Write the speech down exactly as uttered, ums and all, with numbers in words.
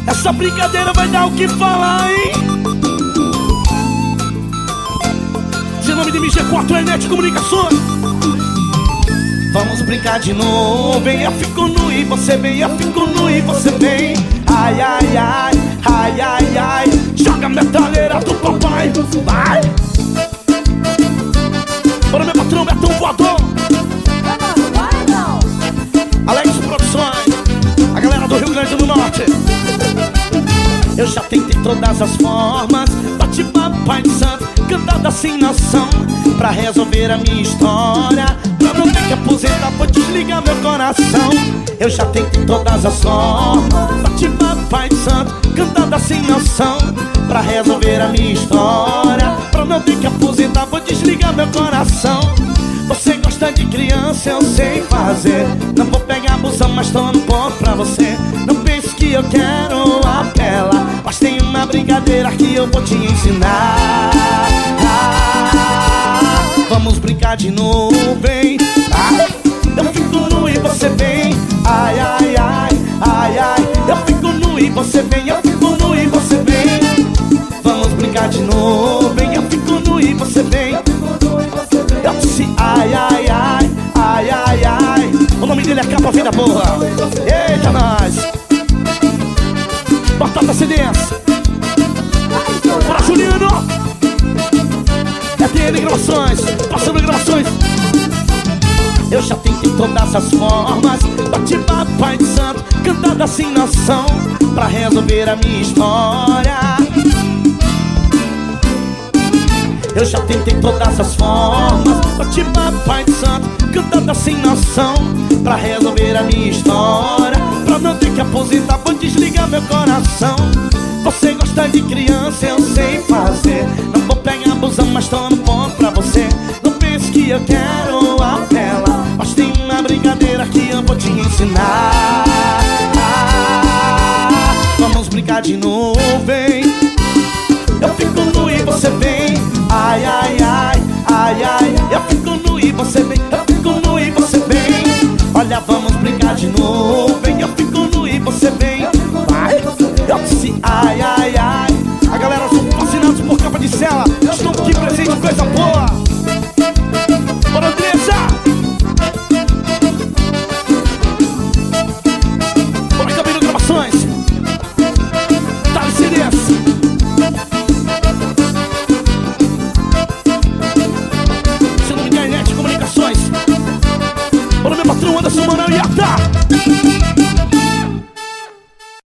Essa brincadeira vai dar o que falar, hein? Seu nome de mim é quatro é Net Comunicações. Vamos brincar de novo. Vem, eu fico nu e você vem, eu fico nu e você vem. Ai, ai, ai, ai, ai, ai. Joga a metralheira do papai. Vai! Bora, meu patrão, Betão Voador. Alex Produções, a galera do Rio Grande do Norte. Eu já tentei todas as formas, bate papai de santo, cantada sem noção, pra resolver a minha história, pra não ter que aposentar, vou desligar meu coração. Eu já tentei todas as formas, bate papai de santo, cantada sem noção, pra resolver a minha história, pra não ter que aposentar, vou desligar meu coração. Você gosta de criança, eu sei fazer. Não vou pegar abusão, mas tô no ponto pra você. Não pense que eu quero apela, mas tem uma brincadeira que eu vou te ensinar. ah, Vamos brincar de novo, vem. Ai, eu fico nu e você vem. Ai, ai, ai, ai, ai. Eu fico nu e você vem. Eu fico nu e você vem. Vamos brincar de novo, vem. Eu fico nu e você vem. Eu disse ai, ai, ai, ai, ai, ai. O nome dele é Capa Vida Boa. Eita, nós. Batata C Ds. Bora, Juliano. É T N Gravações, passando gravações. Eu já tentei todas as formas, bate papai de santo, cantada sem noção, pra resolver a minha história. Eu já tentei todas as formas, bate papai de santo, cantada sem noção, pra resolver a minha história, pra não ter que aposentar, vou desligar meu coração. Você gosta de criança, eu sei fazer. Não vou pegar abusão, mas tô no ponto pra você. Não pense que eu quero apela, mas tem uma brincadeira que eu vou te ensinar. ah, Vamos brincar de novo, vem. Eu fico nu e você vem. Ai, ai, ai, ai, ai. Eu fico nu e você vem. Eu fico nu e você vem. Olha, vamos brincar de novo, vem. Eu fico nu e você vem. Vai. Eu disse ai, ai, ai. A galera são fascinados por Capa de Cela. Estou aqui presente, coisa boa. Bora, Andressa. Bora, Cabelo Gravações. Tá C Ds. Seu nome de Net Comunicações. Bora, meu patrão Anderson Manuel e Yata.